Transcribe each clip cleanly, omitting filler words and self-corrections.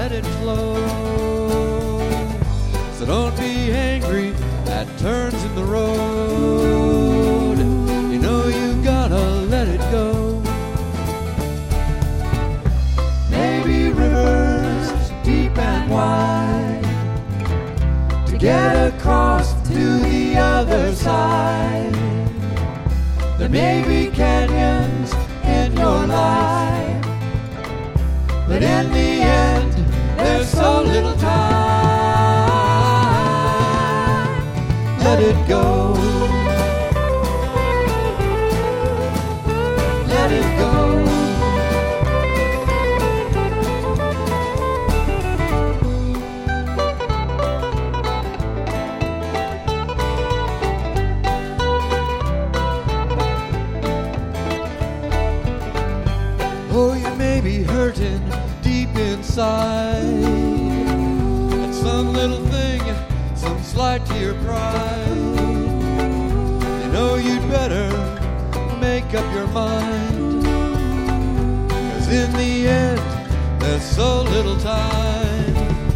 let it flow. So don't be angry at turns in the road. You know you gotta let it go. Maybe rivers deep and wide to get across to the other side. There may be canyons in your life, but in the end, there's so little time. Let it go. Let it go. Oh, you may be hurting deep inside at some little thing, some slight to your pride. You know you'd better make up your mind, 'cause in the end there's so little time.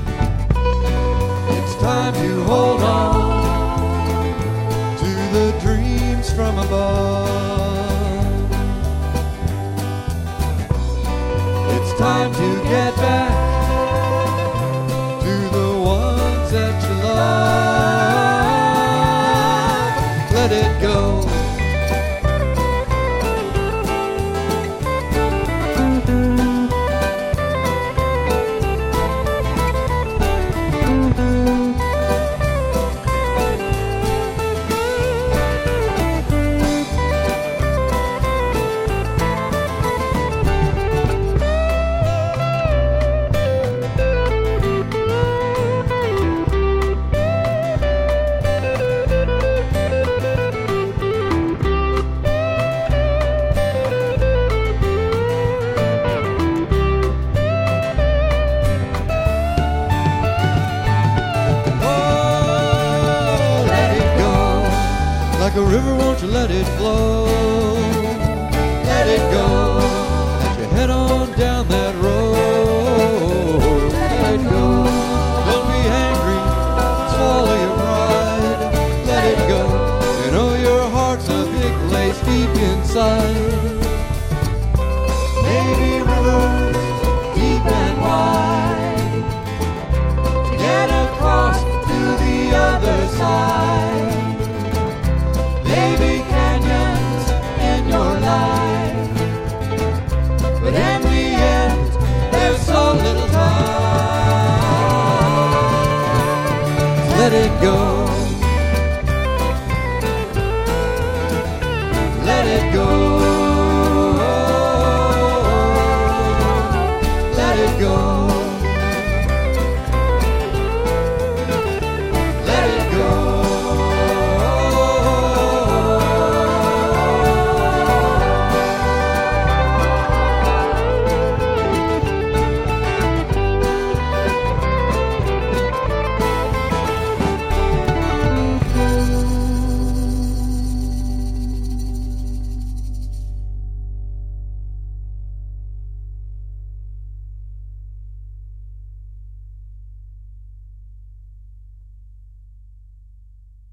It's time to hold on to the dreams from above. It's time to get back to the ones that you love. Let it go. Like a river, won't you let it flow? Let it go. As you head on down that road. Let it go. Don't be angry, swallow your pride. Let it go. You know your heart's a big place deep inside. Maybe rivers deep and wide to get across to the other side. Maybe canyons in your life, but in the end, there's so little time. Let it go.